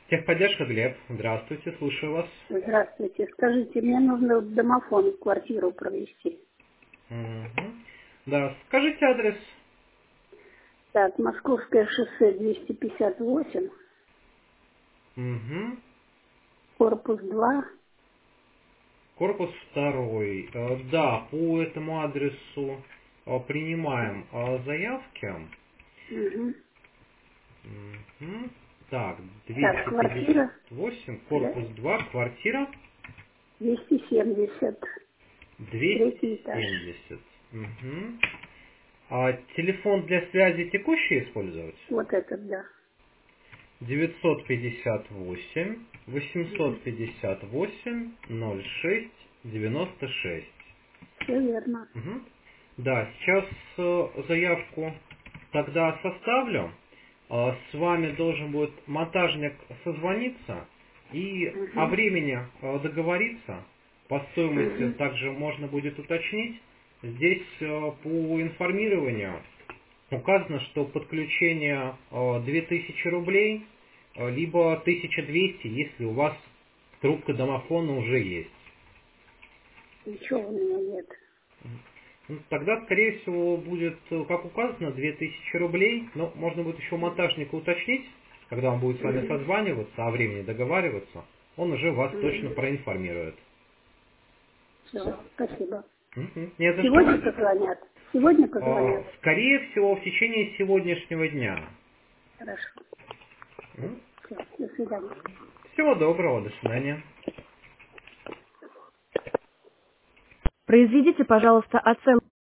Техподдержка, Глеб. Здравствуйте, слушаю вас. Здравствуйте. Скажите, мне нужно домофон в квартиру провести. Мгм. Да, скажите адрес. Так, Московское шоссе 258, Мгм. корпус 2. Корпус второй. Да, по этому адресу принимаем заявки. Угу. Мгм. Так, Так, квартира, 258, да, корпус 2, квартира 270, третий этаж. 270. Мгм. А телефон для связи текущий использовать? Вот этот, да. 958 Угу. 858 06 96. Все верно. Мгм. Да, сейчас заявку тогда составлю. С вами должен будет монтажник созвониться и о Угу. времени договориться. По стоимости Угу. также можно будет уточнить. Здесь по информированию указано, что подключение 2000 рублей, либо 1200, если у вас трубка домофона уже есть. Ничего у меня нет. Ну, тогда, скорее всего, будет, как указано, 2000 рублей. Но можно будет еще у монтажника уточнить, когда он будет с вами Угу. созваниваться, о времени договариваться, он уже вас точно Угу. проинформирует. Все, спасибо. Мгм. Не за что. Сегодня позвонят? Сегодня позвонят? Скорее всего, в течение сегодняшнего дня. Хорошо. М. Все, до свидания. Всего доброго, до свидания. Произведите, пожалуйста, оценку.